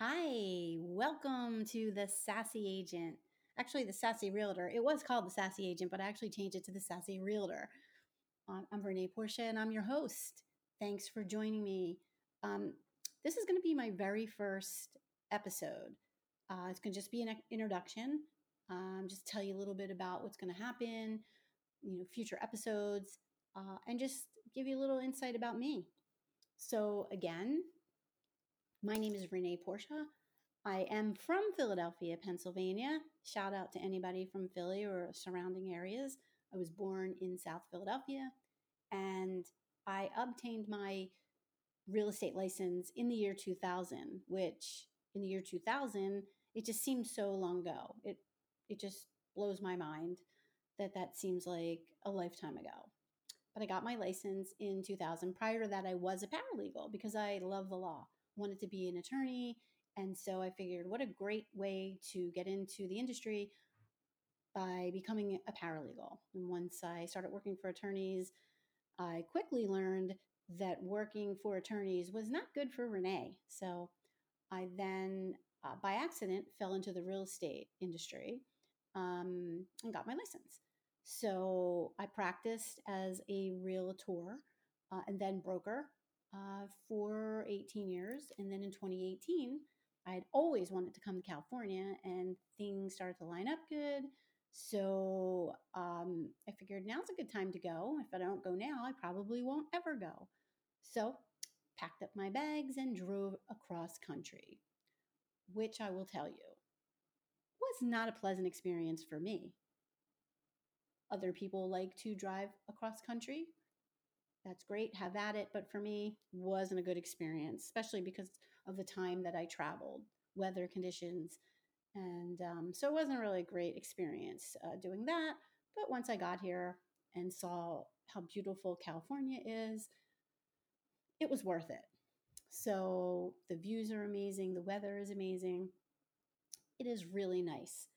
Hi, welcome to the Sassy Agent. Actually, the Sassy Realtor. It was called the Sassy Agent, but I actually changed it to the Sassy Realtor. I'm Renee Portia, and I'm your host. Thanks for joining me. Um, this is going to be my very first episode. It's going to just be an introduction. Just tell you a little bit about what's going to happen, future episodes, and just give you a little insight about me. So again, my name is Renee Portia. I am from Philadelphia, Pennsylvania. Shout out to anybody from Philly or surrounding areas. I was born in South Philadelphia and I obtained my real estate license in the year 2000, which in the year 2000, it just seems so long ago. It just blows my mind that that seems like a lifetime ago. But I got my license in 2000. Prior to that, I was a paralegal because I love the law, wanted to be an attorney. And so I figured what a great way to get into the industry by becoming a paralegal. And once I started working for attorneys, I quickly learned that working for attorneys was not good for Renee. So I then, by accident, fell into the real estate industry and got my license. So I practiced as a realtor and then broker for 18 years. And then in 2018, I had always wanted to come to California and things started to line up good. So I figured now's a good time to go. If I don't go now, I probably won't ever go. So packed up my bags and drove across country, which I will tell you was not a pleasant experience for me. Other people like to drive across country. That's great, have at it. But for me, wasn't a good experience, especially because of the time that I traveled, weather conditions. And so it wasn't really a great experience doing that. But once I got here and saw how beautiful California is, it was worth it. So the views are amazing, the weather is amazing. It is really nice.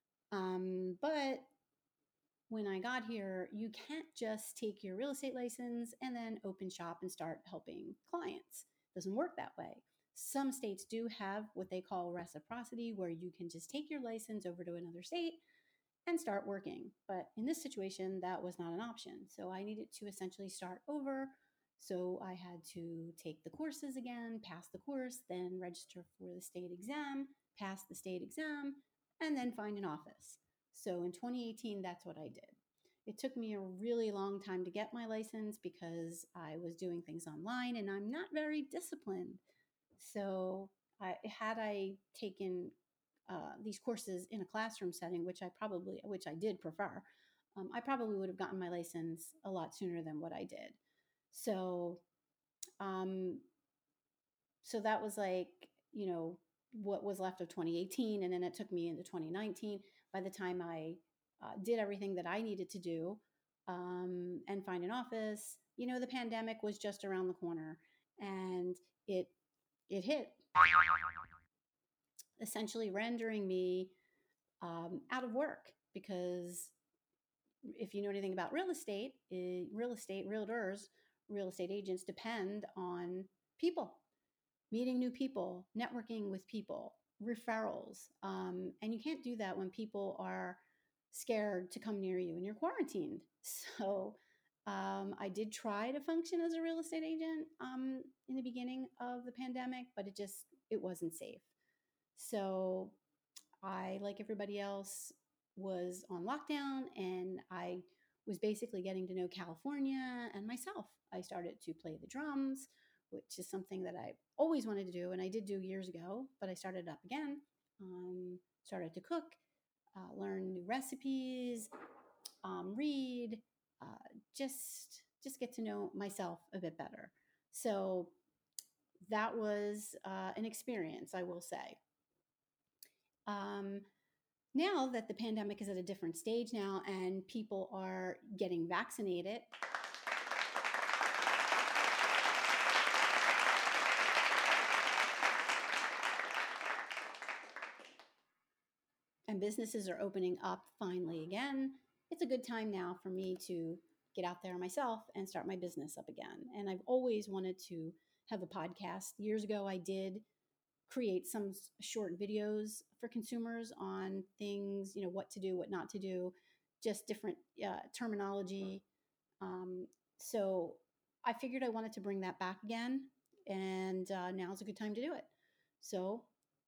But when I got here, you can't just take your real estate license and then open shop and start helping clients. It doesn't work that way. Some states do have what they call reciprocity, where you can just take your license over to another state and start working. But in this situation, that was not an option. So I needed to essentially start over. So I had to take the courses again, pass the course, then register for the state exam, pass the state exam, and then find an office. So in 2018, that's what I did. It took me a really long time to get my license because I was doing things online and I'm not very disciplined. So had I taken these courses in a classroom setting, which I did prefer, I probably would have gotten my license a lot sooner than what I did. So, um, so that was like, what was left of 2018. And then it took me into 2019. By the time I did everything that I needed to do and find an office, the pandemic was just around the corner and it, it hit, essentially rendering me out of work because if you know anything about realtors, real estate agents depend on people, meeting new people, networking with people, referrals. And you can't do that when people are scared to come near you and you're quarantined. So I did try to function as a real estate agent in the beginning of the pandemic, but it wasn't safe. So I, like everybody else, was on lockdown and I was basically getting to know California and myself. I started to play the drums, which is something that I always wanted to do and I did do years ago, but I started up again. Started to cook, learn new recipes, read, just get to know myself a bit better. So that was an experience, I will say. Um, Now that the pandemic is at a different stage now and people are getting vaccinated, and businesses are opening up finally again, it's a good time now for me to get out there myself and start my business up again. And I've always wanted to have a podcast. Years ago, I did create some short videos for consumers on things, what to do, what not to do, just different terminology. So I figured I wanted to bring that back again, and now's a good time to do it. So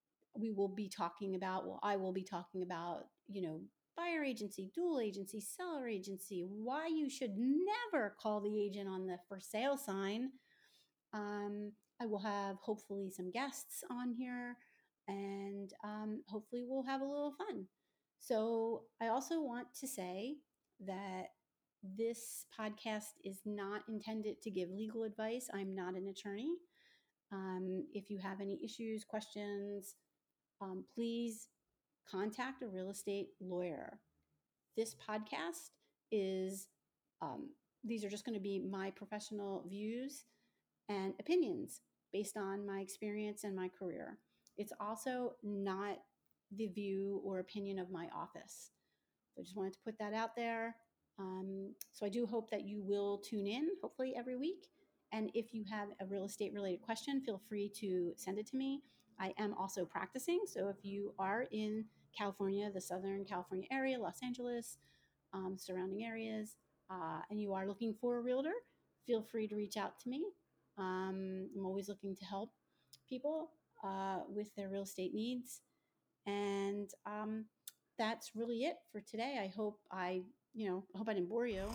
I will be talking about, buyer agency, dual agency, seller agency, why you should never call the agent on the for sale sign. I will have hopefully some guests on here, and hopefully we'll have a little fun. So I also want to say that this podcast is not intended to give legal advice. I'm not an attorney. If you have any issues, questions, please contact a real estate lawyer. This podcast is, um, these are just going to be my professional views and opinions based on my experience and my career. It's also not the view or opinion of my office. So I just wanted to put that out there. So I do hope that you will tune in, hopefully every week. And if you have a real estate related question, feel free to send it to me. I am also practicing. So if you are in California, the Southern California area, Los Angeles, surrounding areas, and you are looking for a realtor, feel free to reach out to me. I'm always looking to help people with their real estate needs. And that's really it for today. I hope I didn't bore you.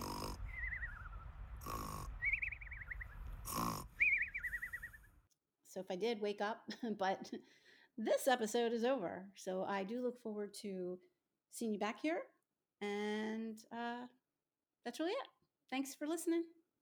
So if I did, wake up. But this episode is over. So I do look forward to seeing you back here. And that's really it. Thanks for listening.